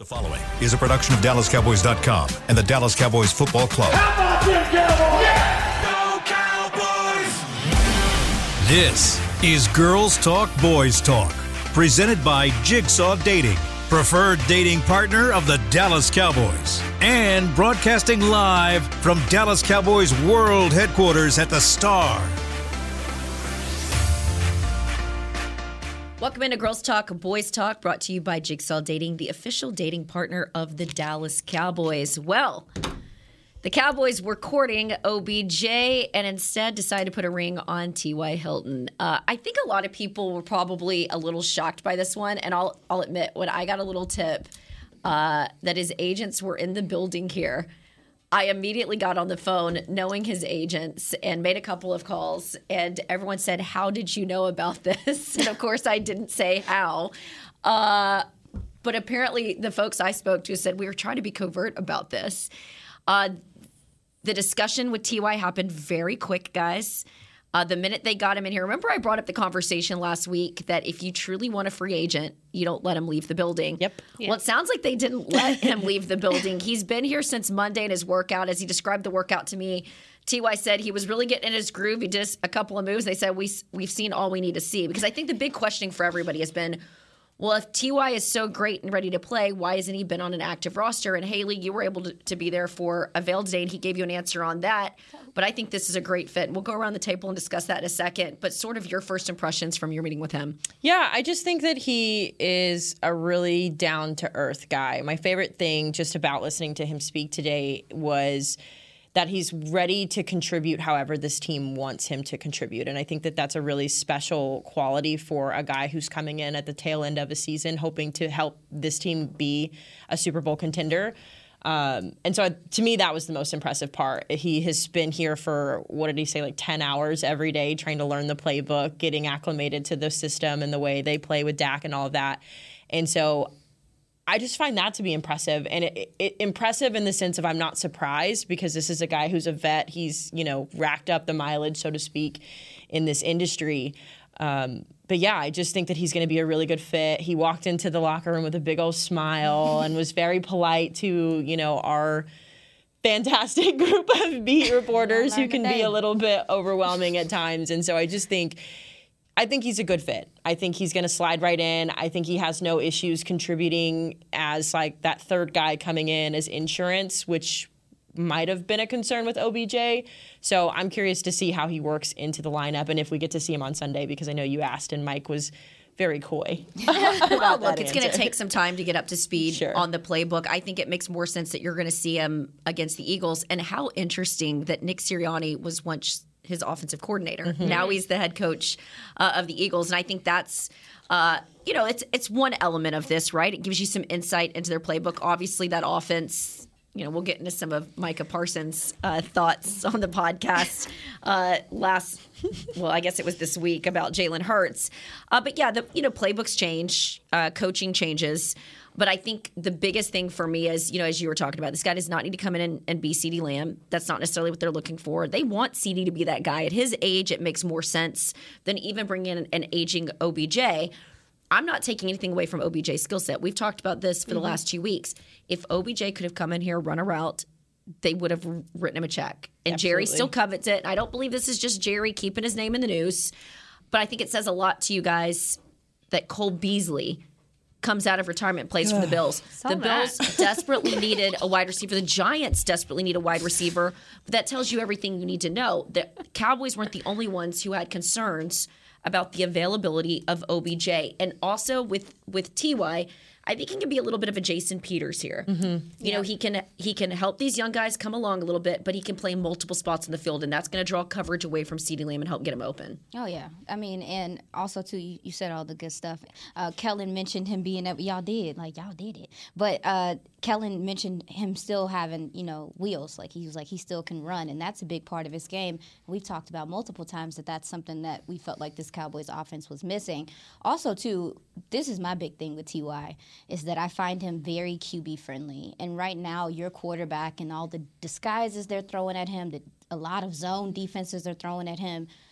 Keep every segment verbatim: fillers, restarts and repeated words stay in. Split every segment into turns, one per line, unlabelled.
The following is a production of Dallas Cowboys dot com and the Dallas Cowboys Football Club.
How about them Cowboys?
Yeah! Go Cowboys! This is Girls Talk, Boys Talk, presented by Jigsaw Dating, preferred dating partner of the Dallas Cowboys, and broadcasting live from Dallas Cowboys World Headquarters at the Star.
Welcome into Girls Talk, Boys Talk, brought to you by Jigsaw Dating, the official dating partner of the Dallas Cowboys. Well, the Cowboys were courting O B J and instead decided to put a ring on T Y. Hilton. Uh, I think a lot of people were probably a little shocked by this one, and I'll, I'll admit, when I got a little tip uh, that his agents were in the building here, I immediately got on the phone knowing his agents and made a couple of calls, and everyone said, how did you know about this? And of course, I didn't say how. Uh, but apparently the folks I spoke to said we were trying to be covert about this. Uh, the discussion with T Y happened very quick, guys. Uh, the minute they got him in here, remember I brought up the conversation last week that if you truly want a free agent, you don't let him leave the building.
Yep.
Well, it sounds like they didn't let him leave the building. He's been here since Monday in his workout. As he described the workout to me, T Y said he was really getting in his groove. He did a couple of moves. They said, we, we've seen all we need to see. Because I think the big questioning for everybody has been, well, if T Y is so great and ready to play, why hasn't he been on an active roster? And Haley, you were able to, to be there for Avail today, and he gave you an answer on that. But I think this is a great fit. And we'll go around the table and discuss that in a second. But sort of your first impressions from your meeting with him.
Yeah, I just think that he is a really down-to-earth guy. My favorite thing just about listening to him speak today was that he's ready to contribute however this team wants him to contribute. And I think that that's a really special quality for a guy who's coming in at the tail end of a season hoping to help this team be a Super Bowl contender. Um, and so to me, that was the most impressive part. He has been here for, what did he say, like ten hours every day trying to learn the playbook, getting acclimated to the system and the way they play with Dak and all of that. And so I just find that to be impressive, and it, it, impressive in the sense of I'm not surprised because this is a guy who's a vet. He's, you know, racked up the mileage, so to speak, in this industry. Um, but yeah, I just think that he's going to be a really good fit. He walked into the locker room with a big old smile and was very polite to, you know, our fantastic group of beat reporters who can be a little bit overwhelming at times. And so I just think I think he's a good fit. I think he's going to slide right in. I think he has no issues contributing as like that third guy coming in as insurance, which might have been a concern with O B J. So I'm curious to see how he works into the lineup and if we get to see him on Sunday, because I know you asked and Mike was very coy.
Well, look, it's going to take some time to get up to speed
Sure.
on the playbook. I think it makes more sense that you're going to see him against the Eagles. And how interesting that Nick Sirianni was once his offensive coordinator. Mm-hmm. Now he's the head coach uh, of the Eagles. And I think that's, uh, you know, it's it's one element of this, right? It gives you some insight into their playbook. Obviously, that offense, you know, we'll get into some of Micah Parsons' uh, thoughts on the podcast uh, last, well, I guess it was this week about Jalen Hurts. Uh, but yeah, the, you know, playbooks change, uh, coaching changes. But I think the biggest thing for me is, you know, as you were talking about, this guy does not need to come in and, and be CeeDee Lamb. That's not necessarily what they're looking for. They want CeeDee to be that guy. At his age, it makes more sense than even bringing in an, an aging O B J. I'm not taking anything away from O B J's skill set. We've talked about this for mm-hmm. the last two weeks. If O B J could have come in here, run a route, they would have written him a check. And Absolutely. Jerry still covets it. I don't believe this is just Jerry keeping his name in the news. But I think it says a lot to you guys that Cole Beasley comes out of retirement and plays for the Bills.
So
the
mad.
Bills desperately needed a wide receiver. The Giants desperately need a wide receiver. But that tells you everything you need to know. The Cowboys weren't the only ones who had concerns about the availability of O B J. And also with, with T Y, I think he can be a little bit of a Jason Peters here. Mm-hmm. You yeah. know, he can he can help these young guys come along a little bit, but he can play multiple spots in the field, and that's going to draw coverage away from CeeDee Lamb and help get him open.
Oh, yeah. I mean, and also, too, you, you said all the good stuff. Uh, Kellen mentioned him being – y'all did. Like, y'all did it. But uh, Kellen mentioned him still having, you know, wheels. Like, he was like, he still can run, and that's a big part of his game. We've talked about multiple times that that's something that we felt like this Cowboys offense was missing. Also, too, this is my big thing with T Y, is that I find him very Q B friendly. And right now, your quarterback and all the disguises they're throwing at him, the, a lot of zone defenses they're throwing at him,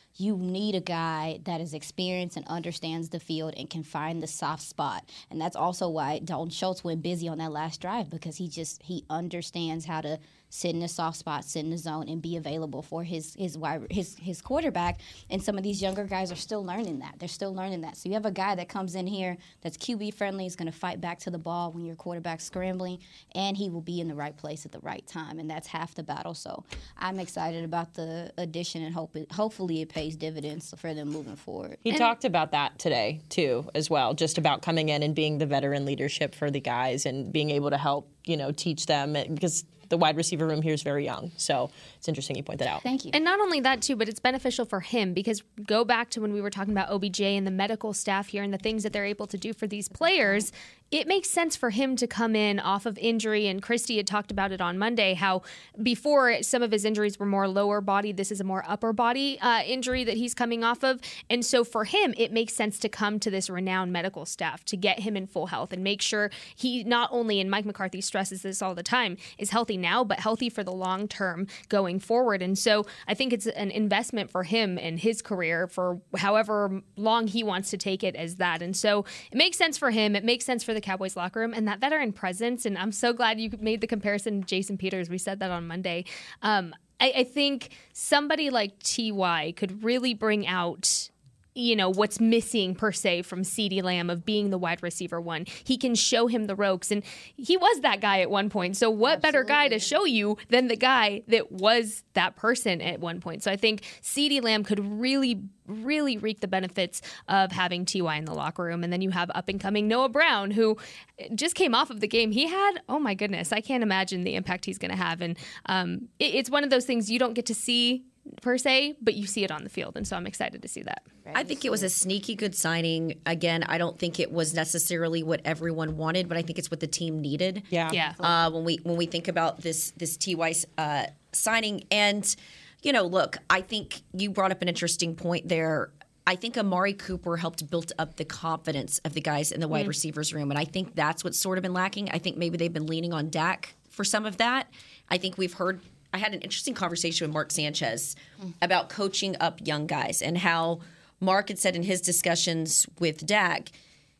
you need a guy that is experienced and understands the field and can find the soft spot. And that's also why Dalton Schultz went busy on that last drive, because he just he understands how to sit in a soft spot, sit in the zone, and be available for his his wide, his his quarterback. And some of these younger guys are still learning that. They're still learning that. So you have a guy that comes in here that's Q B friendly, is going to fight back to the ball when your quarterback's scrambling, and he will be in the right place at the right time. And that's half the battle. So I'm excited about the addition, and hope it, hopefully it pays dividends for them moving forward.
He
and,
talked about that today, too, as well, just about coming in and being the veteran leadership for the guys and being able to help, you know, teach them, because the wide receiver room here is very young. So it's interesting you point that out.
Thank you.
And not only that, too, but it's beneficial for him, because go back to when we were talking about O B J and the medical staff here and the things that they're able to do for these players. It makes sense for him to come in off of injury. And Christy had talked about it on Monday, how before some of his injuries were more lower body, this is a more upper body uh, injury that he's coming off of. And so for him, it makes sense to come to this renowned medical staff to get him in full health and make sure he not only, and Mike McCarthy stresses this all the time, is healthy now, but healthy for the long term going forward. And so I think it's an investment for him and his career for however long he wants to take it as that. And so it makes sense for him. It makes sense for the Cowboys locker room and that veteran presence. And I'm so glad you made the comparison to Jason Peters. We said that on Monday. Um, I, I think somebody like T Y could really bring out, you know, what's missing per se from CeeDee Lamb of being the wide receiver one. He can show him the ropes, and he was that guy at one point. So what Absolutely. better guy to show you than the guy that was that person at one point? So I think CeeDee Lamb could really, really reap the benefits of having T Y in the locker room. And then you have up-and-coming Noah Brown, who just came off of the game he had. Oh, my goodness. I can't imagine the impact he's going to have. And um, it, it's one of those things you don't get to see per se, but you see it on the field. And so I'm excited to see that.
I think it was a sneaky good signing. Again, I don't think it was necessarily what everyone wanted, but I think it's what the team needed.
Yeah.
Yeah.
Uh, when we when we think about this this T Y uh, signing, and you know, look, I think you brought up an interesting point there. I think Amari Cooper helped build up the confidence of the guys in the wide mm. receivers room, and I think that's what's sort of been lacking. I think maybe they've been leaning on Dak for some of that. I think we've heard. I had an interesting conversation with Mark Sanchez mm. about coaching up young guys and how Mark had said in his discussions with Dak,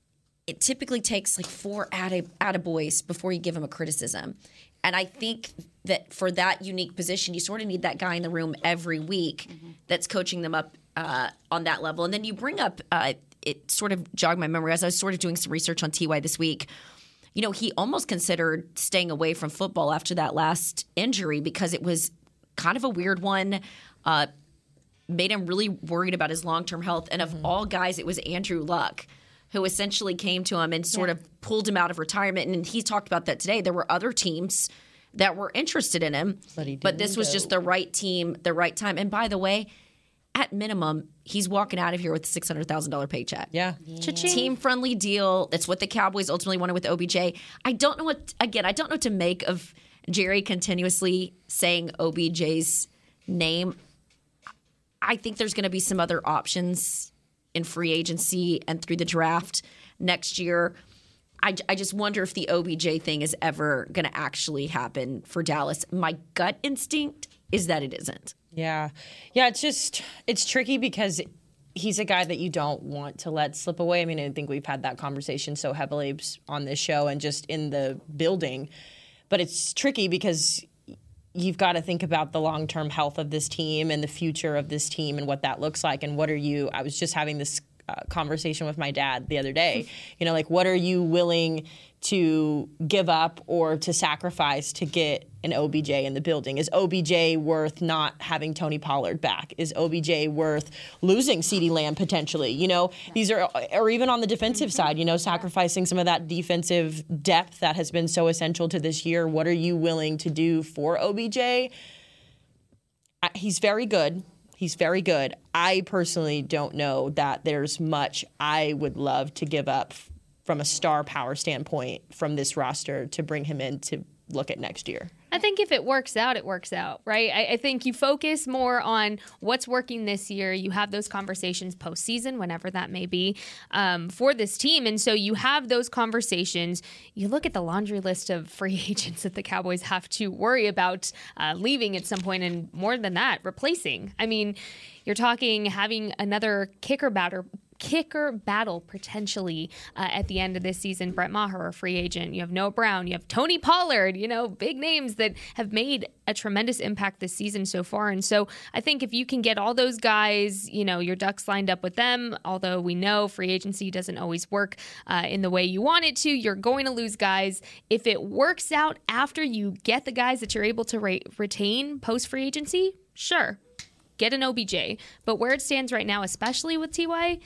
it typically takes like four attaboys before you give him a criticism. And I think that for that unique position, you sort of need that guy in the room every week mm-hmm. that's coaching them up uh, on that level. And then you bring up, uh, it sort of jogged my memory as I was sort of doing some research on T Y this week. You know, he almost considered staying away from football after that last injury because it was kind of a weird one. Uh, made him really worried about his long-term health. And of mm-hmm. all guys, it was Andrew Luck who essentially came to him and sort yeah. of pulled him out of retirement. And he talked about that today. There were other teams that were interested in him, but, he but this was go. just the right team, the right time. And by the way, at minimum, he's walking out of here with a six hundred thousand dollars paycheck.
Yeah.
yeah.
Team-friendly deal. That's what the Cowboys ultimately wanted with O B J. I don't know what, again, I don't know what to make of Jerry continuously saying O B J's name. I think there's going to be some other options in free agency and through the draft next year. I, I just wonder if the O B J thing is ever going to actually happen for Dallas. My gut instinct is that it isn't.
Yeah. Yeah, it's just, it's tricky because he's a guy that you don't want to let slip away. I mean, I think we've had that conversation so heavily on this show and just in the building. But it's tricky because you've got to think about the long-term health of this team and the future of this team and what that looks like. And what are you, I was just having this uh, conversation with my dad the other day, you know, like what are you willing to give up or to sacrifice to get an O B J in the building? Is O B J worth not having Tony Pollard back? Is O B J worth losing CeeDee Lamb potentially? You know, these are, or even on the defensive side, you know, sacrificing some of that defensive depth that has been so essential to this year. What are you willing to do for O B J? He's very good. He's very good. I personally don't know that there's much I would love to give up from a star power standpoint from this roster to bring him in to look at next year.
I think if it works out, it works out, right? I, I think you focus more on what's working this year. You have those conversations postseason, whenever that may be, um, for this team. And so you have those conversations. You look at the laundry list of free agents that the Cowboys have to worry about uh, leaving at some point, and more than that, replacing. I mean, you're talking having another kicker batter. kicker battle potentially uh, at the end of this season. Brett Maher, a free agent. You have Noah Brown. You have Tony Pollard, you know, big names that have made a tremendous impact this season so far. And so I think if you can get all those guys, you know, your ducks lined up with them, although we know free agency doesn't always work uh, in the way you want it to, you're going to lose guys. If it works out after you get the guys that you're able to re- retain post free agency, sure, get an O B J. But where it stands right now, especially with T Y,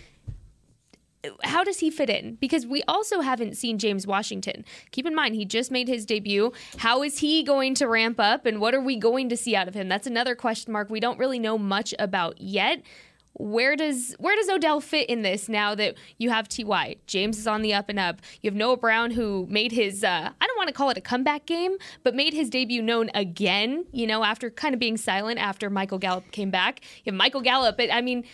how does he fit in? Because we also haven't seen James Washington. Keep in mind, he just made his debut. How is he going to ramp up, and what are we going to see out of him? That's another question mark we don't really know much about yet. Where does where does Odell fit in this now that you have T Y? James is on the up and up. You have Noah Brown, who made his, uh, I don't want to call it a comeback game, but made his debut known again, you know, after kind of being silent after Michael Gallup came back. You have Michael Gallup, but I mean,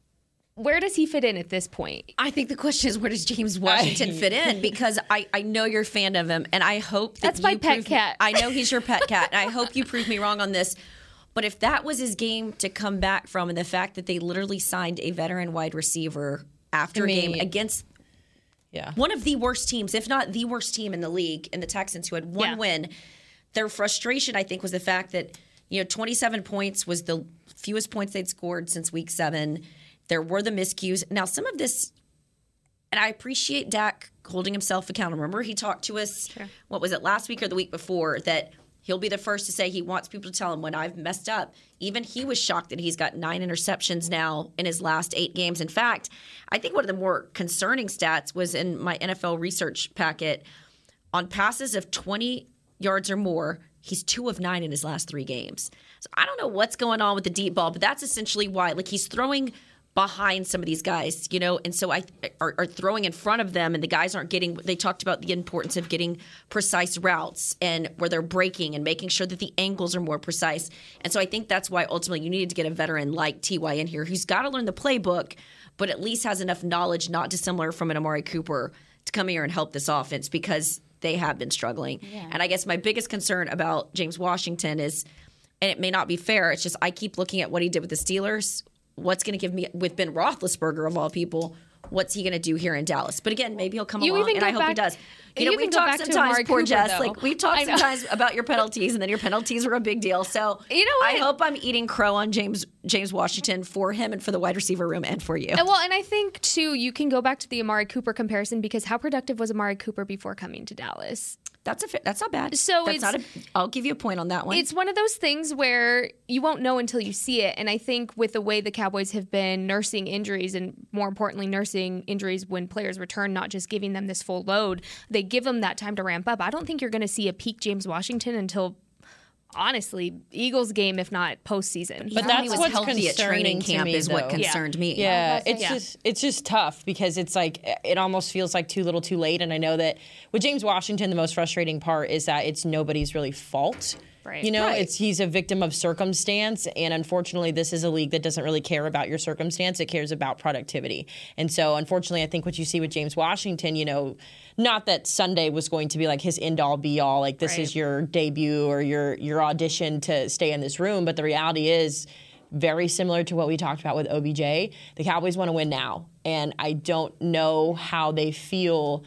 where does he fit in at this point?
I think the question is, where does James Washington fit in? Because I, I know you're a fan of him, and I hope that
That's
you
my pet
prove,
cat.
I know he's your pet cat, and I hope you prove me wrong on this. But if that was his game to come back from, and the fact that they literally signed a veteran wide receiver after
I
a
mean,
game against
yeah.
one of the worst teams, if not the worst team in the league, in the Texans, who had one
Yeah.
win, their frustration, I think, was the fact that, you know, twenty-seven points was the fewest points they'd scored since week seven. There were the miscues. Now, some of this, and I appreciate Dak holding himself accountable. Remember, he talked to us, sure. what was it, last week or the week before, that he'll be the first to say he wants people to tell him when I've messed up. Even he was shocked that he's got nine interceptions now in his last eight games. In fact, I think one of the more concerning stats was in my N F L research packet. On passes of twenty yards or more, he's two of nine in his last three games. So I don't know what's going on with the deep ball, but that's essentially why. Like, he's throwing behind some of these guys, you know, and so I are, are throwing in front of them, and the guys aren't getting. They talked about the importance of getting precise routes and where they're breaking and making sure that the angles are more precise. And so I think that's why ultimately you needed to get a veteran like T Y in here, who's got to learn the playbook, but at least has enough knowledge, not dissimilar from an Amari Cooper, to come here and help this offense, because they have been struggling. Yeah. And I guess my biggest concern about James Washington is, and it may not be fair, it's just I keep looking at what he did with the Steelers. What's going to give me, with Ben Roethlisberger of all people, what's he going to do here in Dallas? But again, maybe he'll come
you
along, and I
back,
hope he does. You,
you
know, we talk sometimes, poor
Cooper,
Jess,
though.
like we talk sometimes about your penalties, and then your penalties were a big deal. So
you know what?
I hope I'm eating crow on James James Washington for him and for the wide receiver room and for you.
Well, and I think, too, you can go back to the Amari Cooper comparison, because how productive was Amari Cooper before coming to Dallas?
That's a that's not bad.
So
that's
it's,
not a, I'll give you a point on that one.
It's one of those things where you won't know until you see it. And I think with the way the Cowboys have been nursing injuries, and more importantly, nursing injuries when players return, not just giving them this full load, they give them that time to ramp up. I don't think you're going to see a peak James Washington until, honestly, Eagles game, if not postseason.
But that's
was
what's
healthy at training
concerning to
camp
me,
is what
though.
concerned
Yeah.
me.
Yeah,
Yeah.
it's
Yeah.
just it's just tough, because it's like it almost feels like too little too late. And I know that with James Washington, the most frustrating part is that it's nobody's really fault.
Right.
You know,
Right.
it's he's a victim of circumstance, and unfortunately, this is a league that doesn't really care about your circumstance. It cares about productivity. And so, unfortunately, I think what you see with James Washington, you know, not that Sunday was going to be like his end all be all, like this
Right.
is your debut or your your audition to stay in this room, but the reality is very similar to what we talked about with O B J. The Cowboys want to win now, and I don't know how they feel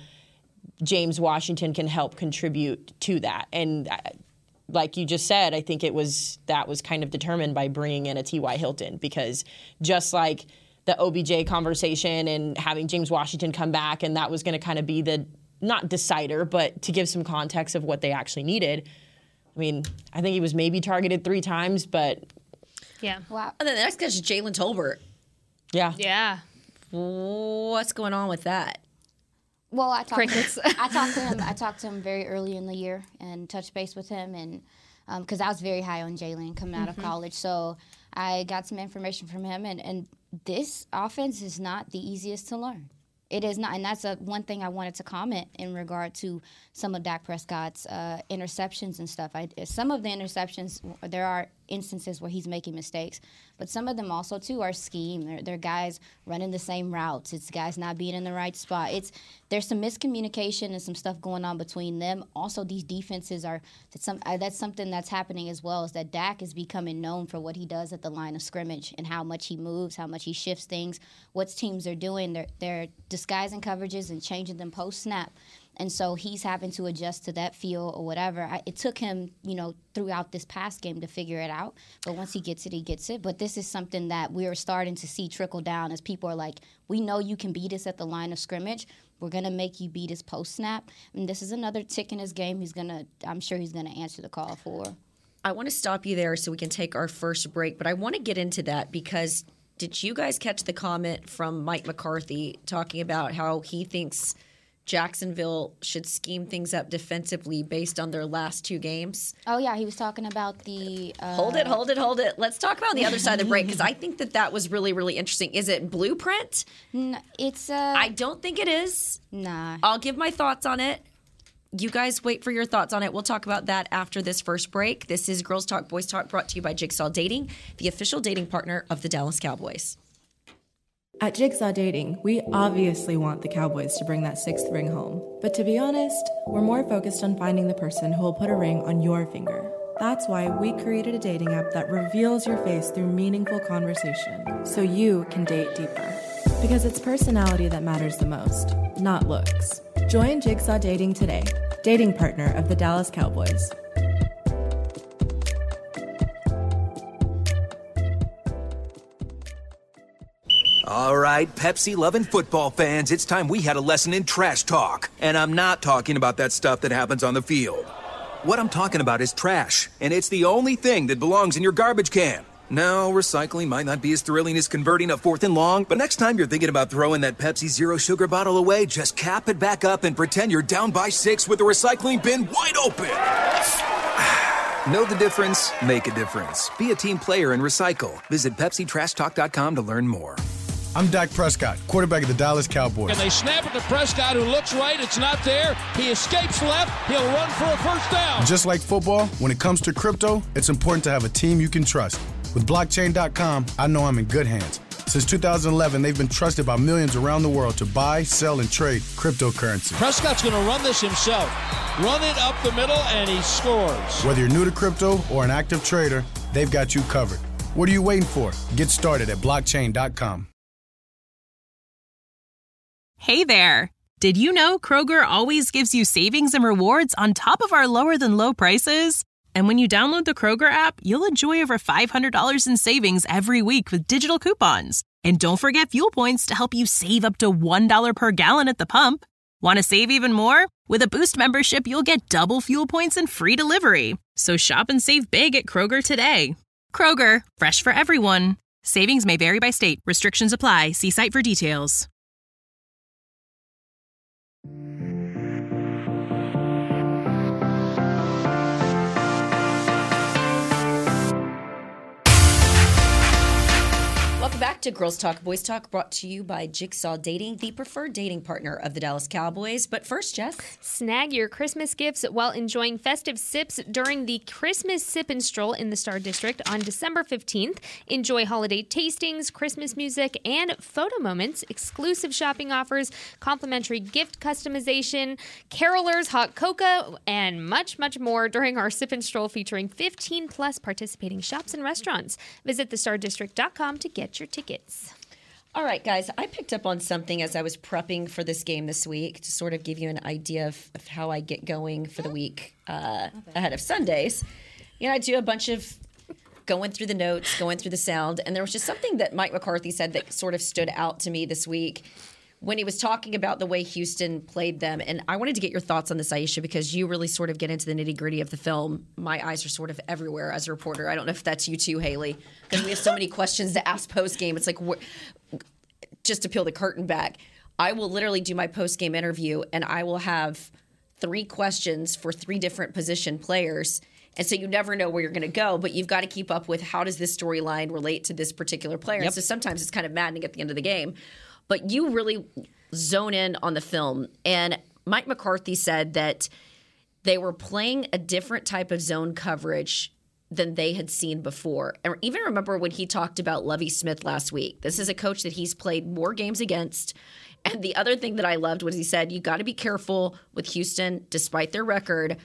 James Washington can help contribute to that. And uh, like you just said, I think it was that was kind of determined by bringing in a T Y Hilton, because just like the O B J conversation and having James Washington come back, and that was going to kind of be the, not decider, but to give some context of what they actually needed. I mean, I think he was maybe targeted three times, but
yeah.
Wow.
And then the next guy is Jalen Tolbert.
yeah.
Yeah.
What's going on with that?
Well, I talked.
Crickets.
I talked to him. I talked to him very early in the year and touched base with him, and because um, I was very high on Jalen coming out
Mm-hmm.
of college, so I got some information from him. And, and this offense is not the easiest to learn. It is not, and that's a one thing I wanted to comment in regard to some of Dak Prescott's uh, interceptions and stuff. I, some of the interceptions, there are instances where he's making mistakes, but some of them also too are scheme. They're, they're guys running the same routes. It's guys not being in the right spot. It's there's some miscommunication and some stuff going on between them. Also, these defenses are that's some uh, that's something that's happening as well. Is that Dak is becoming known for what he does at the line of scrimmage and how much he moves, how much he shifts things. What teams are doing, they're they're disguising coverages and changing them post snap. And so he's having to adjust to that feel or whatever. I, it took him, you know, throughout this past game to figure it out. But once he gets it, he gets it. But this is something that we're starting to see trickle down as people are like, we know you can beat us at the line of scrimmage. We're going to make you beat us post snap. And this is another tick in his game he's going to, I'm sure he's going to answer the call for.
I want to stop you there so we can take our first break. But I want to get into that because did you guys catch the comment from Mike McCarthy talking about how he thinks Jacksonville should scheme things up defensively based on their last two games?
Oh, yeah. He was talking about the... Uh...
Hold it, hold it, hold it. Let's talk about on the other side of the break because I think that that was really, really interesting. Is it blueprint?
No, it's... Uh...
I don't think it is.
Nah.
I'll give my thoughts on it. You guys wait for your thoughts on it. We'll talk about that after this first break. This is Girls Talk, Boys Talk, brought to you by Jigsaw Dating, the official dating partner of the Dallas Cowboys.
At Jigsaw Dating, we obviously want the Cowboys to bring that sixth ring home. But to be honest, we're more focused on finding the person who will put a ring on your finger. That's why we created a dating app that reveals your face through meaningful conversation, so you can date deeper. Because it's personality that matters the most, not looks. Join Jigsaw Dating today, dating partner of the Dallas Cowboys.
All right, Pepsi-loving football fans, it's time we had a lesson in trash talk. And I'm not talking about that stuff that happens on the field. What I'm talking about is trash, and it's the only thing that belongs in your garbage can. Now, recycling might not be as thrilling as converting a fourth and long, but next time you're thinking about throwing that Pepsi Zero Sugar bottle away, just cap it back up and pretend you're down by six with the recycling bin wide open. Know the difference? Make a difference. Be a team player and recycle. Visit Pepsi Trash Talk dot com to learn more.
I'm Dak Prescott, quarterback of the Dallas Cowboys.
And they snap it to Prescott, who looks right. It's not there. He escapes left. He'll run for a first down.
Just like football, when it comes to crypto, it's important to have a team you can trust. With blockchain dot com, I know I'm in good hands. Since two thousand eleven, they've been trusted by millions around the world to buy, sell, and trade cryptocurrency.
Prescott's going to run this himself. Run it up the middle, and he scores.
Whether you're new to crypto or an active trader, they've got you covered. What are you waiting for? Get started at blockchain dot com.
Hey there! Did you know Kroger always gives you savings and rewards on top of our lower-than-low prices? And when you download the Kroger app, you'll enjoy over five hundred dollars in savings every week with digital coupons. And don't forget fuel points to help you save up to one dollar per gallon at the pump. Want to save even more? With a Boost membership, you'll get double fuel points and free delivery. So shop and save big at Kroger today. Kroger, fresh for everyone. Savings may vary by state. Restrictions apply. See site for details.
Welcome back to Girls Talk, Boys Talk, brought to you by Jigsaw Dating, the preferred dating partner of the Dallas Cowboys. But first, Jess.
Snag your Christmas gifts while enjoying festive sips during the Christmas Sip and Stroll in the Star District on December fifteenth. Enjoy holiday tastings, Christmas music, and photo moments, exclusive shopping offers, complimentary gift customization, carolers, hot cocoa, and much, much more during our Sip and Stroll featuring fifteen plus participating shops and restaurants. Visit the star district dot com to get your tickets.
All right, guys, I picked up on something as I was prepping for this game this week to sort of give you an idea of, of how I get going for the week uh, ahead of Sundays. You know, I do a bunch of going through the notes, going through the sound, and there was just something that Mike McCarthy said that sort of stood out to me this week when he was talking about the way Houston played them. And I wanted to get your thoughts on this, Aisha, because you really sort of get into the nitty-gritty of the film. My eyes are sort of everywhere as a reporter. I don't know if that's you too, Haley, because we have so many questions to ask post-game. It's like, wh- just to peel the curtain back, I will literally do my post-game interview, and I will have three questions for three different position players. And so you never know where you're going to go, but you've got to keep up with how does this storyline relate to this particular player. Yep. And so sometimes it's kind of maddening at the end of the game. but you really zone in on the film. And Mike McCarthy said that they were playing a different type of zone coverage than they had seen before. And even remember when he talked about Lovie Smith last week. This is a coach that he's played more games against. And the other thing that I loved was he said, you got to be careful with Houston, despite their record,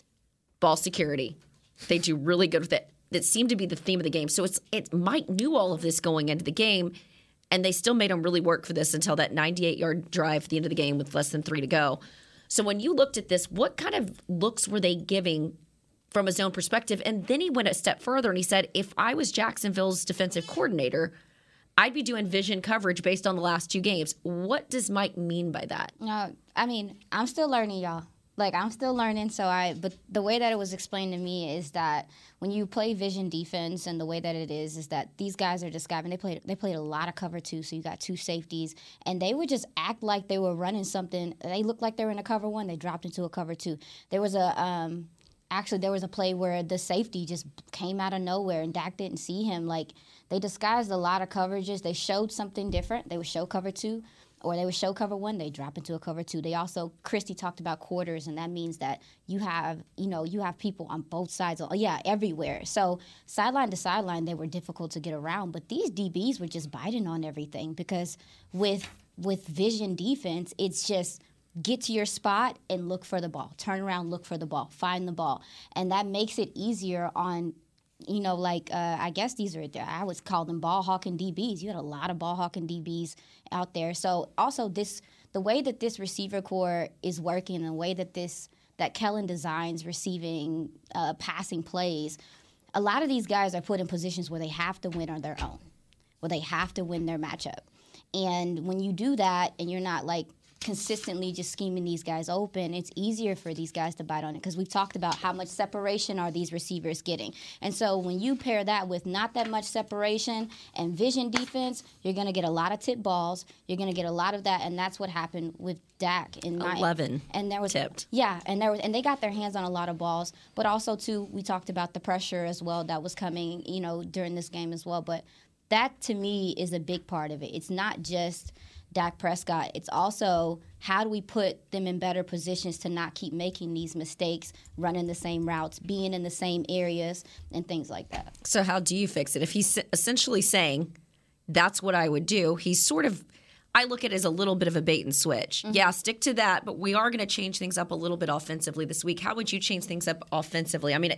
ball security. They do really good with it. That seemed to be the theme of the game. So it's it Mike knew all of this going into the game, and they still made him really work for this until that ninety-eight-yard drive at the end of the game with less than three to go. So when you looked at this, what kind of looks were they giving from a zone perspective? And then he went a step further and he said, if I was Jacksonville's defensive coordinator, I'd be doing vision coverage based on the last two games. What does Mike mean by that?
Uh, I mean, I'm still learning, y'all. Like, I'm still learning, so I, but the way that it was explained to me is that when you play vision defense, and the way that it is, is that these guys are just and they played, they played a lot of cover two, so you got two safeties, and they would just act like they were running something. They looked like they were in a cover one, they dropped into a cover two. There was a, um, actually, there was a play where the safety just came out of nowhere, and Dak didn't see him. Like, they disguised a lot of coverages. They showed something different. They would show cover two, or they would show cover one, they drop into a cover two. They also, Christy talked about quarters, and that means that you have, you know, you have people on both sides, of, yeah, everywhere. So sideline to sideline, they were difficult to get around, but these D Bs were just biting on everything because with with vision defense, it's just get to your spot and look for the ball. Turn around, look for the ball, find the ball. And that makes it easier on, you know, like, uh, I guess these are, I would call them ball hawking D Bs. You had a lot of ball hawking D Bs out there. So also this, the way that this receiver core is working, the way that this, that Kellen designs receiving, uh, passing plays, a lot of these guys are put in positions where they have to win on their own, where they have to win their matchup. And when you do that and you're not like consistently just scheming these guys open, it's easier for these guys to bite on it because we've talked about how much separation are these receivers getting. And so when you pair that with not that much separation and vision defense, you're going to get a lot of tip balls. You're going to get a lot of that, and that's what happened with Dak in my
eleven
and there was
tipped.
Yeah, and there was and they got their hands on a lot of balls, but also too we talked about the pressure as well that was coming, you know, during this game as well, but that to me is a big part of it. It's not just Dak Prescott. It's also how do we put them in better positions to not keep making these mistakes, running the same routes, being in the same areas, and things like that.
So how do you fix it? If he's essentially saying, that's what I would do, he's sort of, I look at it as a little bit of a bait and switch. Mm-hmm. Yeah, stick to that, but we are going to change things up a little bit offensively this week. How would you change things up offensively? I mean,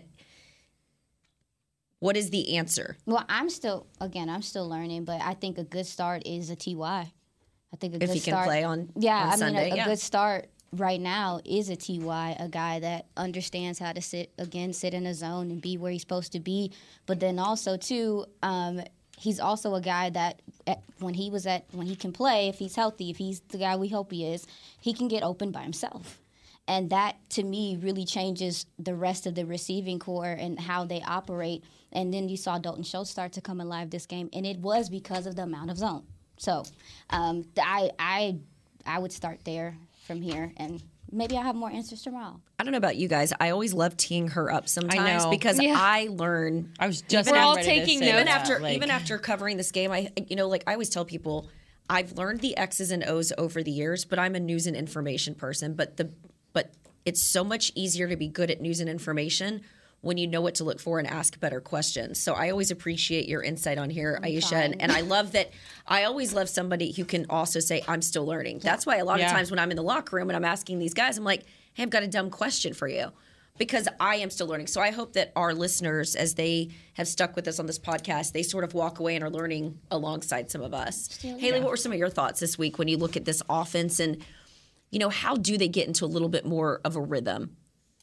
what is the answer?
Well, I'm still, again, I'm still learning, but I think a good start is a T Y. I think a
if
good
he
start,
can play on
yeah,
on
I
Sunday,
mean a, a
yeah.
good start right now is a T Y, a guy that understands how to sit again, sit in a zone and be where he's supposed to be. But then also too, um, he's also a guy that at, when he was at when he can play, if he's healthy, if he's the guy we hope he is, he can get open by himself. And that, to me, really changes the rest of the receiving core and how they operate. And then you saw Dalton Schultz start to come alive this game, and it was because of the amount of zone. So um, I, I, I would start there from here, and maybe I'll have more answers tomorrow.
I don't know about you guys. I always love teeing her up sometimes
I know.
because
Yeah.
I learn.
I was just
We're all
ready
taking
to say
notes.
Even
that,
after
like-
even after covering this game, I you know like I always tell people I've learned the X's and O's over the years, but I'm a news and information person. But the but it's so much easier to be good at news and information when you know what to look for and ask better questions. So I always appreciate your insight on here, Aisha. And, and I love that I always love somebody who can also say, I'm still learning. That's why a lot
Yeah.
of times when I'm in the locker room and I'm asking these guys, I'm like, hey, I've got a dumb question for you because I am still learning. So I hope that our listeners, as they have stuck with us on this podcast, they sort of walk away and are learning alongside some of us. Haley, what were some of your thoughts this week when you look at this offense and, you know, how do they get into a little bit more of a rhythm?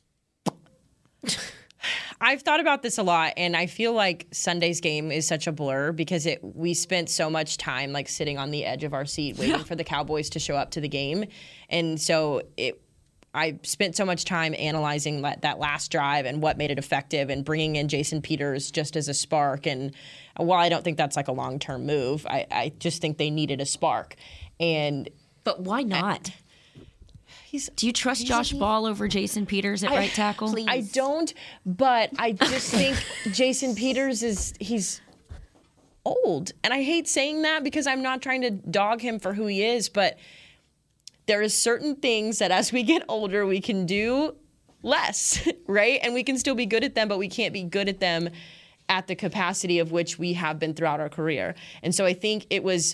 I've thought about this a lot, and I feel like Sunday's game is such a blur because it we spent so much time like sitting on the edge of our seat waiting for the Cowboys to show up to the game, and so it. I spent so much time analyzing that, that last drive and what made it effective, and bringing in Jason Peters just as a spark. And while I don't think that's like a long-term move, I, I just think they needed a spark. And
But why not?
he's
Do you trust Josh Ball over Jason Peters at right tackle?
please.
I don't, but I just think Jason Peters is he's old. And I hate saying that because I'm not trying to dog him for who he is, but there is certain things that as we get older, we can do less, right? And we can still be good at them, but we can't be good at them at the capacity of which we have been throughout our career. And so I think it was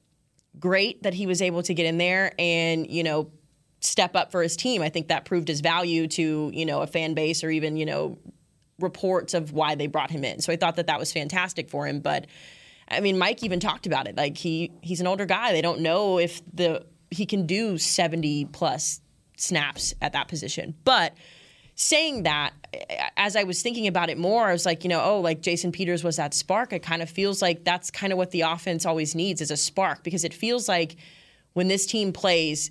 great that he was able to get in there and, you know, step up for his team. I think that proved his value to, you know, a fan base or even, you know, reports of why they brought him in. So I thought that that was fantastic for him. But I mean, Mike even talked about it. Like he he's an older guy. They don't know if the he can do seventy plus snaps at that position. But saying that, as I was thinking about it more, I was like, you know, oh, like Jason Peters was that spark. It kind of feels like that's kind of what the offense always needs is a spark, because it feels like when this team plays,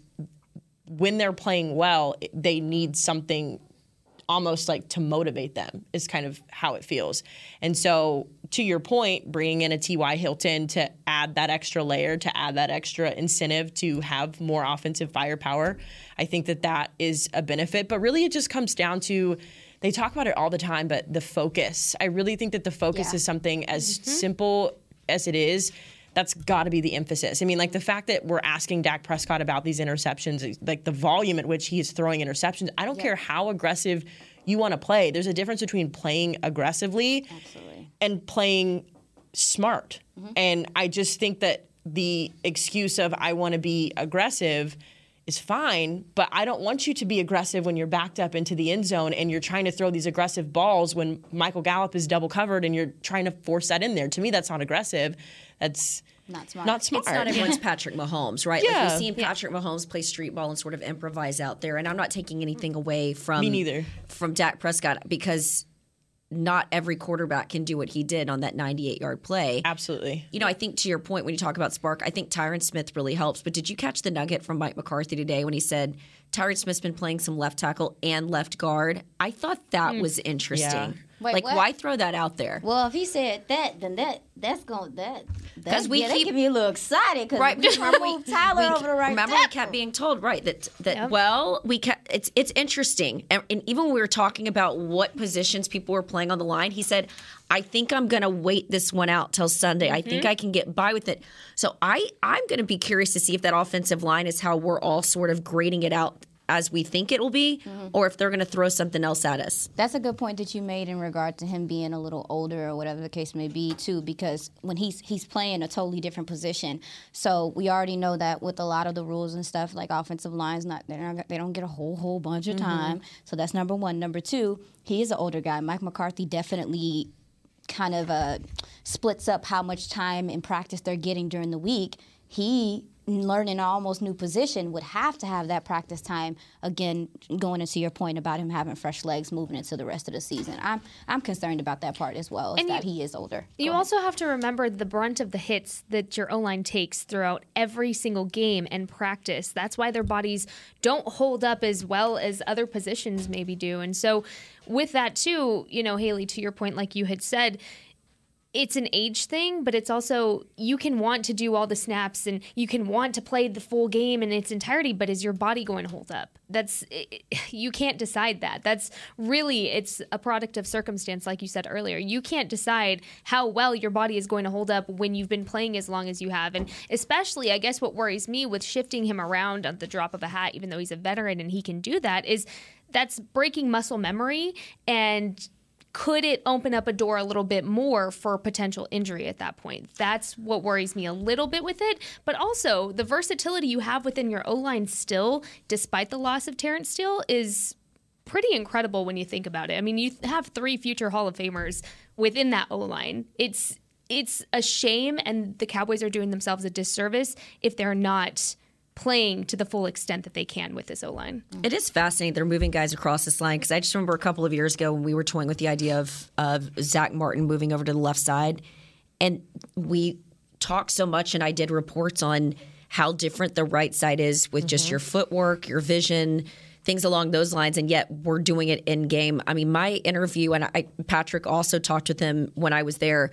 when they're playing well, they need something almost like to motivate them is kind of how it feels. And so to your point, bringing in a T Y. Hilton to add that extra layer, to add that extra incentive to have more offensive firepower, I think that that is a benefit. But really it just comes down to, they talk about it all the time, but the focus. I really think that the focus yeah. is something as mm-hmm. simple as it is. That's got to be the emphasis. I mean, like the fact that we're asking Dak Prescott about these interceptions, like the volume at which he is throwing interceptions, I don't yeah. care how aggressive you want to play. There's a difference between playing aggressively Absolutely. and playing smart. Mm-hmm. And I just think that the excuse of I want to be aggressive is fine, but I don't want you to be aggressive when you're backed up into the end zone and you're trying to throw these aggressive balls when Michael Gallup is double covered and you're trying to force that in there. To me, that's not aggressive. That's
not smart.
Not smart.
It's not everyone's Patrick Mahomes, right?
Yeah.
Like we've seen Patrick yeah. Mahomes play street ball and sort of improvise out there. And I'm not taking anything away from
me neither
from Dak Prescott, because not every quarterback can do what he did on that ninety-eight yard play.
Absolutely.
You know, I think to your point when you talk about spark, I think Tyron Smith really helps. But did you catch the nugget from Mike McCarthy today when he said Tyron Smith's been playing some left tackle and left guard? I thought that mm. was interesting.
Yeah.
Wait,
like,
what?
why throw that out there?
Well, if he said that, then that that's going that because
we
yeah,
keep
that get me a little excited because
right.
we moved Tyler
we,
over the right.
Remember,
tackle.
we kept being told right that that
yep.
well, we kept, it's it's interesting, and, and even when we were talking about what positions people were playing on the line, he said, "I think I'm going to wait this one out till Sunday. Mm-hmm. I think I can get by with it." So I I'm going to be curious to see if that offensive line is how we're all sort of grading it out as we think it will be, mm-hmm. or if they're going to throw something else at us.
That's a good point that you made in regard to him being a little older or whatever the case may be, too, because when he's he's playing a totally different position. So we already know that with a lot of the rules and stuff, like offensive lines, not they're not, they don't get a whole, whole bunch of mm-hmm. time. So that's number one. Number two, he is an older guy. Mike McCarthy definitely kind of uh, splits up how much time in practice they're getting during the week. He learning an almost new position would have to have that practice time, again, going into your point about him having fresh legs moving into the rest of the season. I'm I'm concerned about that part as well, is
and
that
you,
he is older.
You
Go
also
ahead.
have to remember the brunt of the hits that your O-line takes throughout every single game and practice. That's why their bodies don't hold up as well as other positions maybe do. And so with that too, you know, Haley, to your point, like you had said, it's an age thing, but it's also you can want to do all the snaps and you can want to play the full game in its entirety, but is your body going to hold up? That's it, you can't decide that. That's really, it's a product of circumstance, like you said earlier. You can't decide how well your body is going to hold up when you've been playing as long as you have. And especially, I guess what worries me with shifting him around at the drop of a hat, even though he's a veteran and he can do that, is that's breaking muscle memory, and could it open up a door a little bit more for potential injury at that point? That's what worries me a little bit with it. But also, the versatility you have within your O-line still, despite the loss of Terrence Steele, is pretty incredible when you think about it. I mean, you have three future Hall of Famers within that O-line. It's it's a shame, and the Cowboys are doing themselves a disservice if they're not playing to the full extent that they can with this O-line.
It is fascinating. They're moving guys across this line, because I just remember a couple of years ago when we were toying with the idea of, of Zach Martin moving over to the left side, and we talked so much, and I did reports on how different the right side is with mm-hmm. just your footwork, your vision, things along those lines, and yet we're doing it in game. I mean, my interview, and I, Patrick also talked with him when I was there,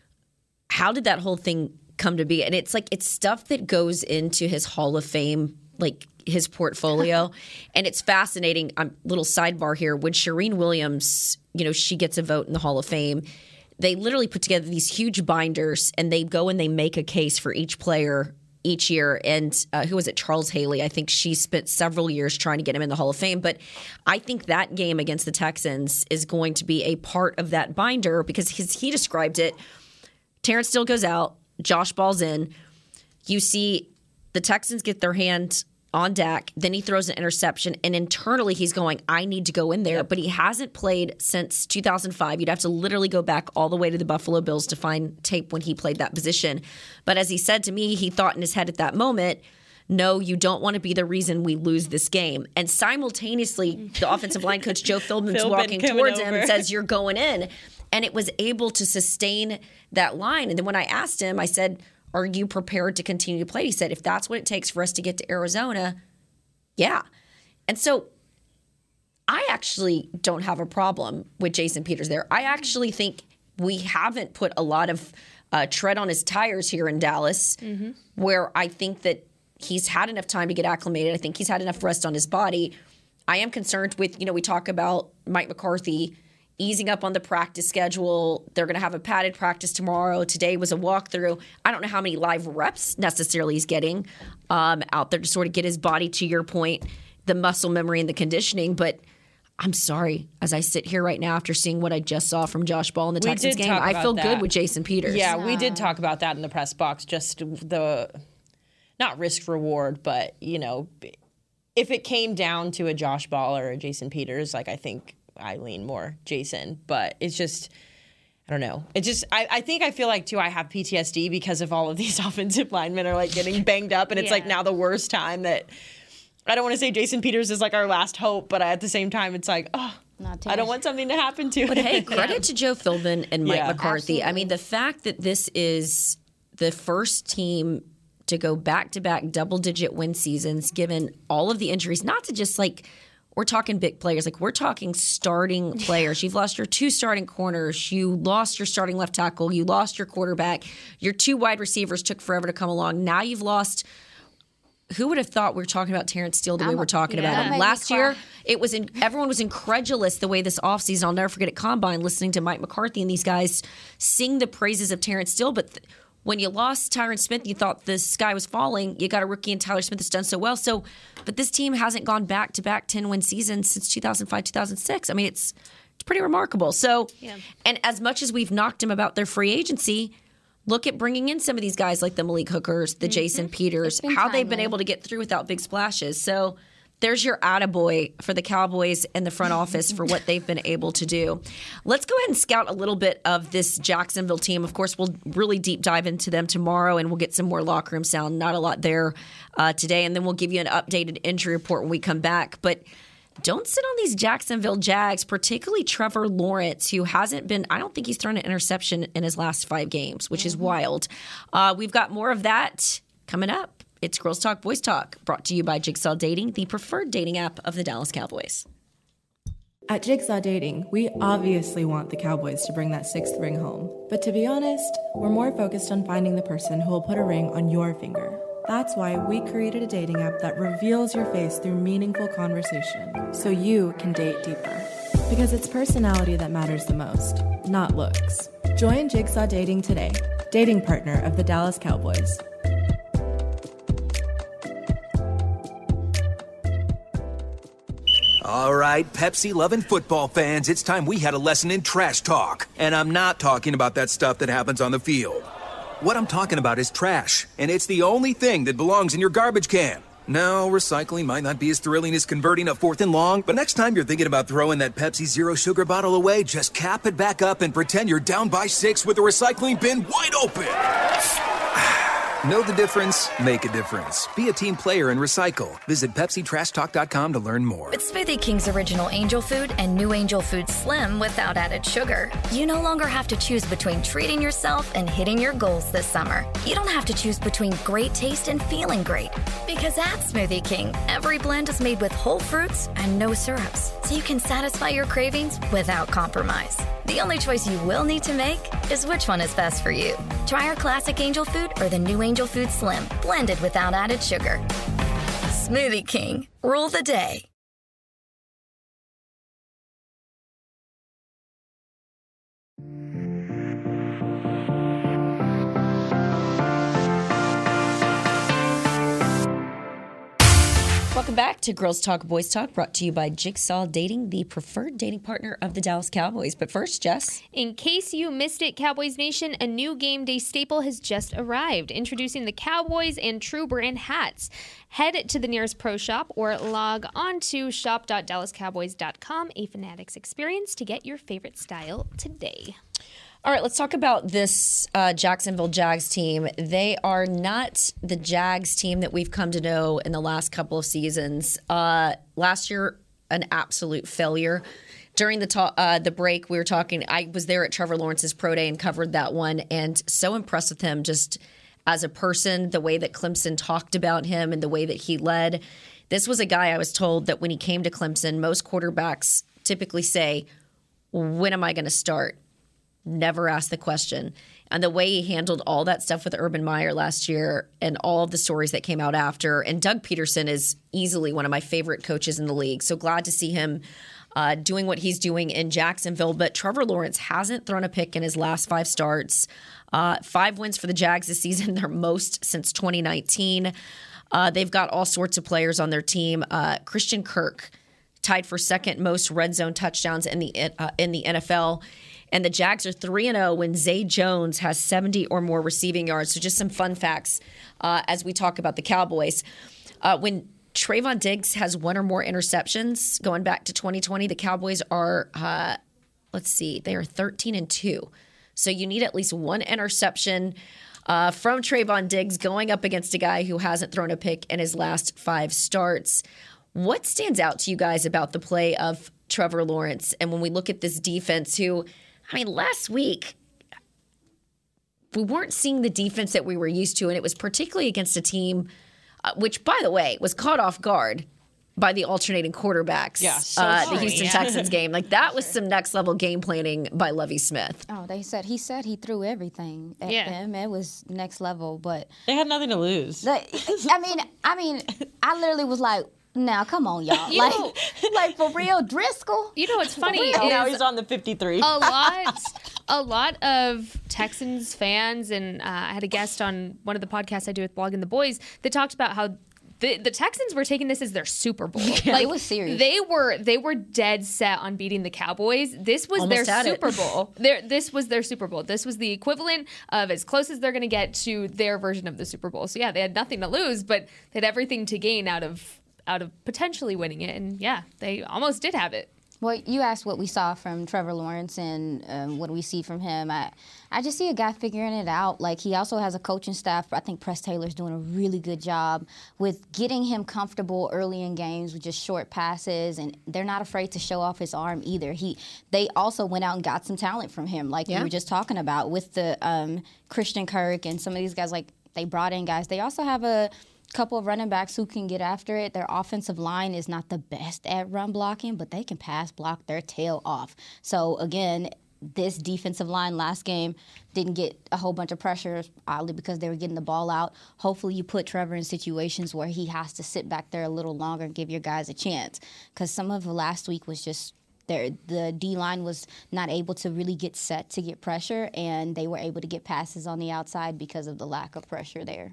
how did that whole thing come to be? And it's like, it's stuff that goes into his Hall of Fame, like his portfolio. And it's fascinating. Um, little sidebar here. When Shireen Williams, you know, she gets a vote in the Hall of Fame, they literally put together these huge binders, and they go and they make a case for each player each year. And uh, who was it? Charles Haley. I think she spent several years trying to get him in the Hall of Fame. But I think that game against the Texans is going to be a part of that binder because his, he described it. Terrence Steele goes out. Josh Ball's in. You see the Texans get their hand on Dak. Then he throws an interception. And internally he's going, I need to go in there. But he hasn't played since two thousand five. You'd have to literally go back all the way to the Buffalo Bills to find tape when he played that position. But as he said to me, he thought in his head at that moment, no, you don't want to be the reason we lose this game. And simultaneously, the offensive line coach, Joe Philbin's
Philbin
walking towards
over.
him and says, you're going in. And it was able to sustain that line. And then when I asked him, I said, are you prepared to continue to play? He said, if that's what it takes for us to get to Arizona, yeah. And so I actually don't have a problem with Jason Peters there. I actually think we haven't put a lot of uh, tread on his tires here in Dallas, mm-hmm. where I think that he's had enough time to get acclimated. I think he's had enough rest on his body. I am concerned with, you know, we talk about Mike McCarthy easing up on the practice schedule. They're going to have a padded practice tomorrow. Today was a walkthrough. I don't know how many live reps necessarily he's getting um, out there to sort of get his body, to your point, the muscle memory and the conditioning. But I'm sorry, as I sit here right now after seeing what I just saw from Josh Ball in the
We
Texans
did
game,
talk
I
about
feel
that.
good with Jason Peters.
Yeah, we did talk about that in the press box. Just the, not risk reward, but, you know, if it came down to a Josh Ball or a Jason Peters, like I think I lean more Jason, but it's just, I don't know. It just, I, I think I feel like, too, I have P T S D because of all of these offensive linemen are, like, getting banged up, and it's,
Yeah.
like, now the worst time that, I don't want to say Jason Peters is, like, our last hope, but at the same time, it's like, oh,
Not
I don't want something to happen to
But
him.
hey, credit to Joe Philbin and Mike
Yeah.
McCarthy. I mean, the fact that this is the first team to go back-to-back double-digit win seasons, given all of the injuries, not to just, like, we're talking big players. Like, we're talking starting players. You've lost your two starting corners. You lost your starting left tackle. You lost your quarterback. Your two wide receivers took forever to come along. Now you've lost – who would have thought we were talking about Terrence Steele the way we're talking
yeah.
about
That
him?
made me
Last
cry.
year, it was in, everyone was incredulous the way this offseason, I'll never forget at Combine, listening to Mike McCarthy and these guys sing the praises of Terrence Steele. But th- when you lost Tyron Smith, you thought the sky was falling. You got a rookie in Tyler Smith that's done so well. So, but this team hasn't gone back-to-back ten-win seasons since two thousand five, two thousand six. I mean, it's it's pretty remarkable. So,
Yeah.
and as much as we've knocked them about their free agency, look at bringing in some of these guys like the Malik Hookers, the Jason Peters,
been
how they've been
timely.
able to get through without big splashes. So there's your attaboy for the Cowboys and the front office for what they've been able to do. Let's go ahead and scout a little bit of this Jacksonville team. Of course, we'll really deep dive into them tomorrow, and we'll get some more locker room sound. Not a lot there uh, today, and then we'll give you an updated injury report when we come back. But don't sit on these Jacksonville Jags, particularly Trevor Lawrence, who hasn't been, I don't think he's thrown an interception in his last five games, which is wild. Uh, we've got more of that coming up. It's Girls Talk, Boys Talk, brought to you by Jigsaw Dating, the preferred dating app of the Dallas Cowboys.
At Jigsaw Dating, we obviously want the Cowboys to bring that sixth ring home. But to be honest, we're more focused on finding the person who will put a ring on your finger. That's why we created a dating app that reveals your face through meaningful conversation, so you can date deeper. Because it's personality that matters the most, not looks. Join Jigsaw Dating today, dating partner of the Dallas Cowboys.
All right, Pepsi-loving football fans, it's time we had a lesson in trash talk. And I'm not talking about that stuff that happens on the field. What I'm talking about is trash, and it's the only thing that belongs in your garbage can. No, recycling might not be as thrilling as converting a fourth and long, but next time you're thinking about throwing that Pepsi Zero Sugar bottle away, just cap it back up and pretend you're down by six with the recycling bin wide open. Know the difference? Make a difference. Be a team player and recycle. Visit Pepsi Trash Talk dot com to learn more.
With Smoothie King's original Angel Food and new Angel Food Slim without added sugar, you no longer have to choose between treating yourself and hitting your goals this summer. You don't have to choose between great taste and feeling great. Because at Smoothie King, every blend is made with whole fruits and no syrups, so you can satisfy your cravings without compromise. The only choice you will need to make is which one is best for you. Try our classic Angel Food or the new Angel Food Slim, blended without added sugar. Smoothie King, rule the day.
Welcome back to Girls Talk, Boys Talk, brought to you by Jigsaw Dating, the preferred dating partner of the Dallas Cowboys. But first, Jess.
In case you missed it, Cowboys Nation, a new game day staple has just arrived, introducing the Cowboys and True brand hats. Head to the nearest pro shop or log on to shop dot dallas cowboys dot com, a Fanatics experience, to get your favorite style today.
All right, let's talk about this uh, Jacksonville Jags team. They are not the Jags team that we've come to know in the last couple of seasons. Uh, last year, an absolute failure. During the ta- uh, the break, we were talking. I was there at Trevor Lawrence's pro day and covered that one, and so impressed with him just as a person, the way that Clemson talked about him and the way that he led. This was a guy I was told that when he came to Clemson, most quarterbacks typically say, "When am I going to start?" Never asked the question. And the way he handled all that stuff with Urban Meyer last year and all of the stories that came out after. And Doug Peterson is easily one of my favorite coaches in the league. So glad to see him uh, doing what he's doing in Jacksonville. But Trevor Lawrence hasn't thrown a pick in his last five starts. Uh, five wins for the Jags this season, their most since twenty nineteen. Uh, they've got all sorts of players on their team. Uh, Christian Kirk tied for second most red zone touchdowns in the uh, in the N F L. And the Jags are three and oh when Zay Jones has seventy or more receiving yards. So just some fun facts uh, as we talk about the Cowboys. Uh, when Trayvon Diggs has one or more interceptions going back to twenty twenty, the Cowboys are, uh, let's see, they are thirteen and two. So you need at least one interception uh, from Trayvon Diggs going up against a guy who hasn't thrown a pick in his last five starts. What stands out to you guys about the play of Trevor Lawrence? And when we look at this defense, who, I mean, last week, we weren't seeing the defense that we were used to, and it was particularly against a team, uh, which, by the way, was caught off guard by the alternating quarterbacks.
Yeah, so
uh,
sorry.
the Houston
Yeah.
Texans game. Like, that was some next-level game planning by Lovie Smith.
Oh, they said he said he threw everything at
Yeah.
them. It was next level, but
They had nothing to lose.
like, I mean, I mean, I literally was like, "Now, come on, y'all!"
You
Like,
know-
like for real, Driscoll.
You know what's funny
Now
is
he's on the fifty-three.
a lot a lot of Texans fans, and uh, I had a guest on one of the podcasts I do with Blogging the Boys that talked about how the, the Texans were taking this as their Super Bowl.
It was serious.
They were they were dead set on beating the Cowboys. This was
Almost
their
had it.
Super Bowl. Their, this was their Super Bowl. This was the equivalent of as close as they're going to get to their version of the Super Bowl. So yeah, they had nothing to lose, but they had everything to gain out of out of potentially winning it. And yeah, they almost did have it.
Well, you asked what we saw from Trevor Lawrence and um, what do we see from him. I, I just see a guy figuring it out. Like, he also has a coaching staff. I think Press Taylor's doing a really good job with getting him comfortable early in games with just short passes, and they're not afraid to show off his arm either. He, they also went out and got some talent from him, like
Yeah.
we were just talking about with the um, Christian Kirk and some of these guys. Like, they brought in guys. They also have a couple of running backs who can get after it. Their offensive line is not the best at run blocking, but they can pass block their tail off. So again, this defensive line last game didn't get a whole bunch of pressure, oddly, because they were getting the ball out. Hopefully you put Trevor in situations where he has to sit back there a little longer and give your guys a chance, because some of the last week was just there. The D-line was not able to really get set to get pressure, and they were able to get passes on the outside because of the lack of pressure there.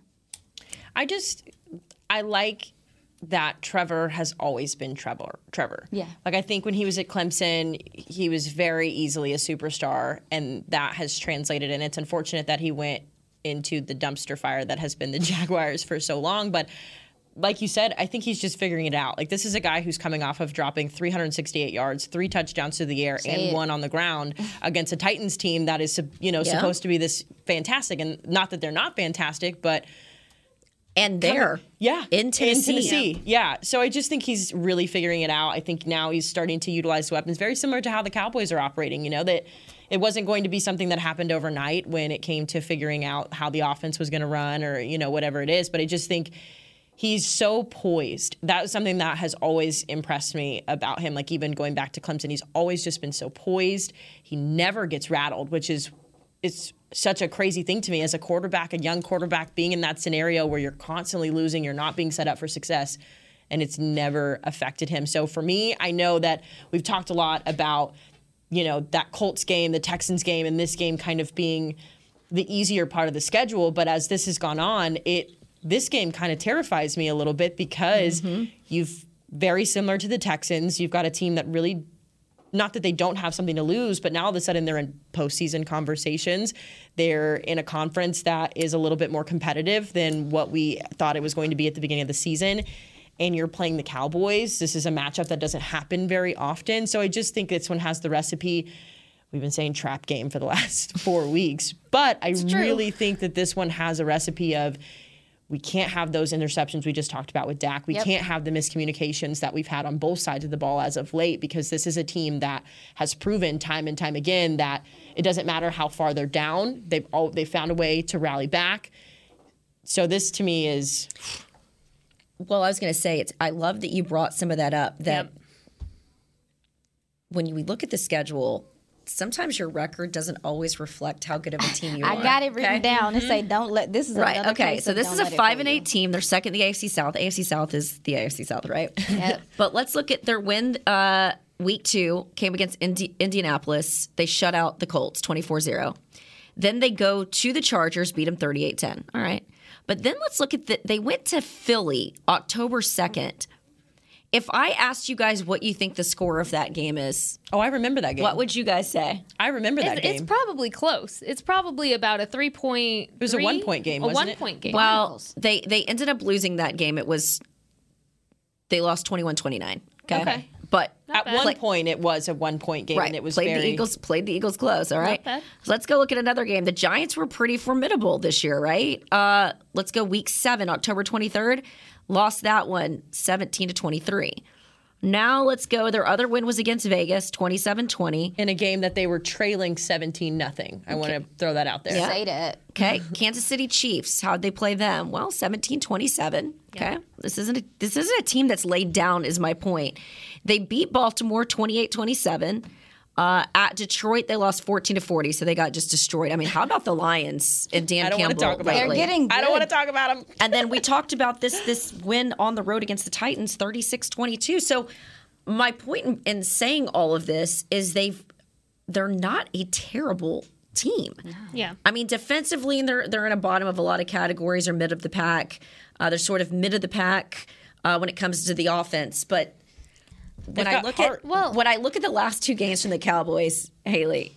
I just, I like that Trevor has always been Trevor. Trevor.
Yeah.
Like, I think when he was at Clemson, he was very easily a superstar, and that has translated. And it's unfortunate that he went into the dumpster fire that has been the Jaguars for so long. But like you said, I think he's just figuring it out. Like, this is a guy who's coming off of dropping three hundred sixty-eight yards, three touchdowns to the air,
Say
and
it.
one on the ground against a Titans team that is, you know,
Yeah.
supposed to be this fantastic. And not that they're not fantastic, but
And there,
yeah,
in Tennessee.
In Tennessee, yeah. So I just think he's really figuring it out. I think now he's starting to utilize weapons, very similar to how the Cowboys are operating. You know, that it wasn't going to be something that happened overnight when it came to figuring out how the offense was going to run, or, you know, whatever it is. But I just think he's so poised. That was something that has always impressed me about him. Like, even going back to Clemson, he's always just been so poised. He never gets rattled, which is it's such a crazy thing to me as a quarterback, a young quarterback, being in that scenario where you're constantly losing, you're not being set up for success, and it's never affected him. So for me, I know that we've talked a lot about, you know, that Colts game, the Texans game, and this game kind of being the easier part of the schedule. But as this has gone on, it this game kind of terrifies me a little bit because mm-hmm. you've very similar to the Texans. You've got a team that really, not that they don't have something to lose, but now all of a sudden they're in postseason conversations. They're in a conference that is a little bit more competitive than what we thought it was going to be at the beginning of the season. And you're playing the Cowboys. This is a matchup that doesn't happen very often. So I just think this one has the recipe. We've been saying trap game for the last four weeks. But I really think that this one has a recipe of we can't have those interceptions we just talked about with Dak. We yep. can't have the miscommunications that we've had on both sides of the ball as of late, because this is a team that has proven time and time again that it doesn't matter how far they're down. They've all, they've found a way to rally back. So this to me is...
Well, I was going to say, it's. I love that you brought some of that up, that yep. when we look at the schedule, sometimes your record doesn't always reflect how good of a team you
I
are.
I got it written
okay?
down and say, don't let, this is
right.
another
Okay,
case
so this is a five and eight
you.
team. They're second in the A F C South. The A F C South is the A F C South, right?
Yep.
But let's look at their win uh, week two, came against Indi- Indianapolis. They shut out the Colts twenty-four zero. Then they go to the Chargers, beat them thirty-eight ten. All right. But then let's look at the, they went to Philly October second. If I asked you guys what you think the score of that game is.
Oh, I remember that game.
What would you guys say?
I remember that
it's,
game.
It's probably close. It's probably about a three point.
It was a one point game,
a
wasn't
one
it?
point game.
Well, they, they ended up losing that game. It was, they lost twenty-one twenty-nine. Okay. okay. But
at one play, point, it was a one-point game,
right.
and it was
played
very...
the Eagles played the Eagles close. All right, so let's go look at another game. The Giants were pretty formidable this year, right? Uh, let's go week seven, October twenty-third. Lost that one, seventeen to twenty-three. Now let's go. Their other win was against Vegas, twenty-seven twenty.
In a game that they were trailing seventeen nothing. I okay. want to throw that out there.
Yeah. Say that.
Okay. Kansas City Chiefs, how'd they play them? Well, seventeen twenty-seven. Okay. Yeah. This isn't a, this isn't a team that's laid down, is my point. They beat Baltimore twenty-eight twenty-seven. Uh, at Detroit, they lost fourteen to forty, so they got just destroyed. I mean, how about the Lions and Dan
I don't
Campbell?
Talk about
They're
lately?
getting good.
I don't want to talk about them.
And then we talked about this this win on the road against the Titans, thirty-six twenty-two. So my point in, in saying all of this is they've they're not a terrible team.
Yeah.
I mean, defensively, they're they're in a bottom of a lot of categories, or mid of the pack. Uh, they're sort of mid of the pack uh, when it comes to the offense, but. When I look heart. at well, when I look at the last two games from the Cowboys, Haley,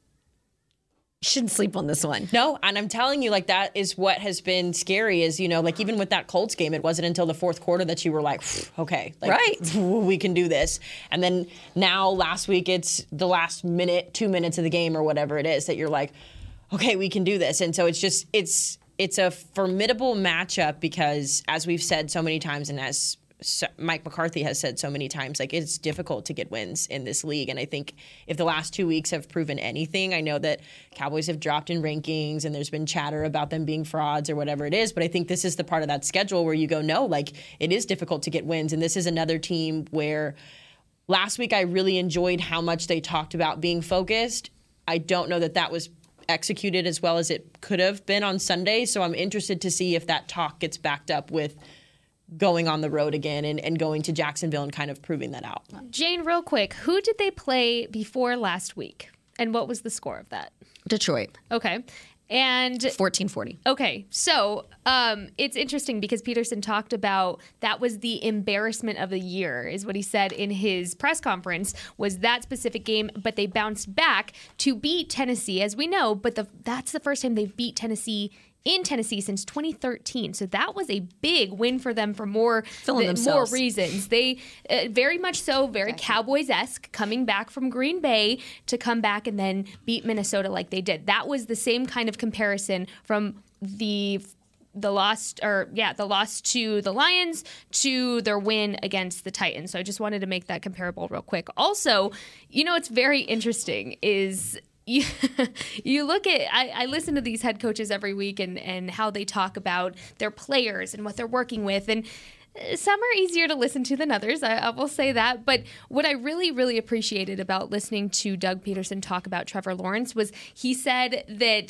you shouldn't sleep on this one.
No, and I'm telling you, like, that is what has been scary. Is, you know, like, even with that Colts game, it wasn't until the fourth quarter that you were like, okay, like,
right,
we can do this. And then now last week, it's the last minute, two minutes of the game or whatever it is that you're like, okay, we can do this. And so it's just it's it's a formidable matchup because, as we've said so many times, and as So Mike McCarthy has said so many times, like, it's difficult to get wins in this league. And I think if the last two weeks have proven anything, I know that Cowboys have dropped in rankings and there's been chatter about them being frauds or whatever it is. But I think this is the part of that schedule where you go, no, like, it is difficult to get wins. And this is another team where last week I really enjoyed how much they talked about being focused. I don't know that that was executed as well as it could have been on Sunday. So I'm interested to see if that talk gets backed up with going on the road again and, and going to Jacksonville and kind of proving that out.
Jane, real quick, who did they play before last week? And what was the score of that?
Detroit.
Okay. And
fourteen forty.
Okay. So um, it's interesting because Peterson talked about that was the embarrassment of the year, is what he said in his press conference, was that specific game. But they bounced back to beat Tennessee, as we know. But the, that's the first time they've beat Tennessee in Tennessee since twenty thirteen. So that was a big win for them for more, th- more reasons. They uh, very much so, very exactly. Cowboys-esque, coming back from Green Bay to come back and then beat Minnesota like they did. That was the same kind of comparison from the the loss or yeah, the loss to the Lions to their win against the Titans. So I just wanted to make that comparable real quick. Also, you know, it's very interesting is You, you look at, I, I listen to these head coaches every week and, and how they talk about their players and what they're working with. And some are easier to listen to than others, I, I will say that. But what I really, really appreciated about listening to Doug Peterson talk about Trevor Lawrence was he said that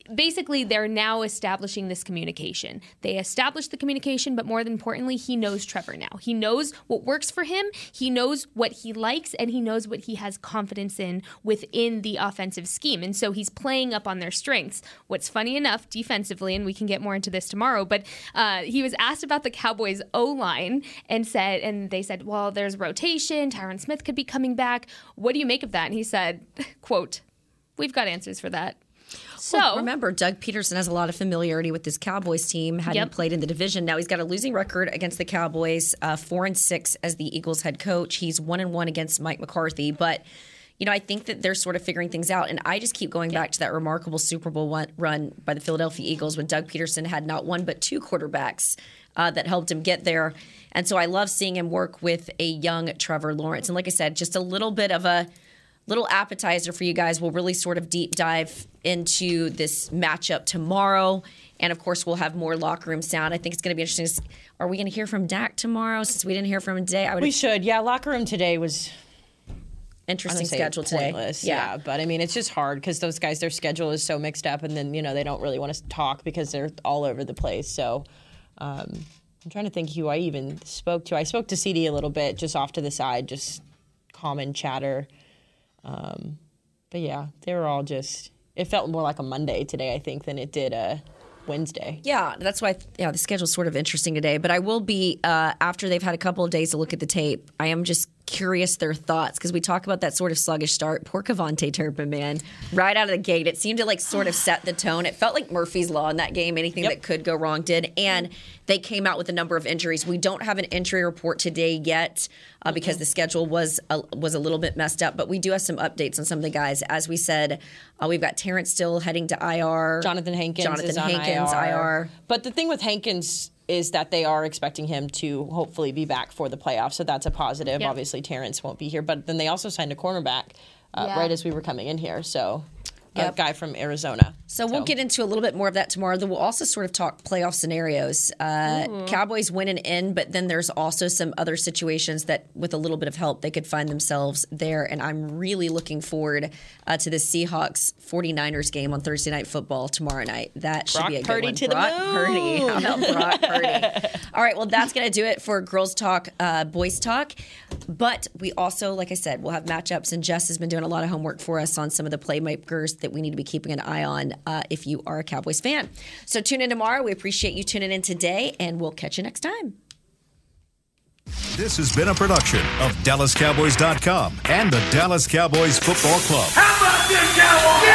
basically they're now establishing this communication. They established the communication, but more than importantly, he knows Trevor now. He knows what works for him. He knows what he likes, and he knows what he has confidence in within the offensive scheme. And so he's playing up on their strengths. What's funny enough, defensively, and we can get more into this tomorrow, but uh, he was asked about the Cowboys O-line and said, and they said, well, there's rotation. Tyron Smith could be coming back. What do you make of that? And he said, quote, we've got answers for that. So
well, remember, Doug Peterson has a lot of familiarity with this Cowboys team. Hadn't yep. played in the division. Now he's got a losing record against the Cowboys, uh, four and six as the Eagles head coach. He's one and one against Mike McCarthy. But you know, I think that they're sort of figuring things out. And I just keep going back to that remarkable Super Bowl one, run by the Philadelphia Eagles when Doug Peterson had not one but two quarterbacks uh, that helped him get there. And so I love seeing him work with a young Trevor Lawrence. And like I said, just a little bit of a little appetizer for you guys. We'll really sort of deep dive into this matchup tomorrow. And, of course, we'll have more locker room sound. I think it's going to be interesting. Are we going to hear from Dak tomorrow since we didn't hear from him today? I would
we should. Yeah, locker room today was
interesting schedule today.
Yeah. yeah, but, I mean, it's just hard because those guys, their schedule is so mixed up. And then, you know, they don't really want to talk because they're all over the place. So um, I'm trying to think who I even spoke to. I spoke to C D a little bit just off to the side, just common chatter. Um, but yeah, they were all just, it felt more like a Monday today, I think, than it did a Wednesday.
Yeah, that's why, yeah, the schedule's sort of interesting today. But I will be, uh, after they've had a couple of days to look at the tape, I am just curious their thoughts because we talk about that sort of sluggish start. Poor Kevontae Turpin, man. Right out of the gate, it seemed to like sort of set the tone. It felt like Murphy's Law in that game. Anything yep. that could go wrong did. And they came out with a number of injuries. We don't have an injury report today yet uh, because mm-hmm. the schedule was a, was a little bit messed up. But we do have some updates on some of the guys. As we said, uh, we've got Terrence still heading to I R.
Jonathan Hankins
Jonathan
is on
Hankins,
I R.
I R.
But the thing with Hankins is that they are expecting him to hopefully be back for the playoffs. So that's a positive. Yep. Obviously, Terrence won't be here. But then they also signed a cornerback uh, yeah. right as we were coming in here. So yep. a guy from Arizona.
So, so we'll get into a little bit more of that tomorrow. Then we'll also sort of talk playoff scenarios. Uh, Cowboys win and in, but then there's also some other situations that with a little bit of help they could find themselves there. And I'm really looking forward uh, to the Seahawks 49ers game on Thursday Night Football tomorrow night. That should
Brock
be a good
Purdy
one.
to
Brock
the moon.
Purdy. How about Brock Purdy? All right, well, that's going to do it for Girls Talk, uh, Boys Talk. But we also, like I said, we'll have matchups. And Jess has been doing a lot of homework for us on some of the playmakers that we need to be keeping an eye on uh, if you are a Cowboys fan. So tune in tomorrow. We appreciate you tuning in today, and we'll catch you next time.
This has been a production of Dallas Cowboys dot com and the Dallas Cowboys Football Club.
How about this, Cowboys?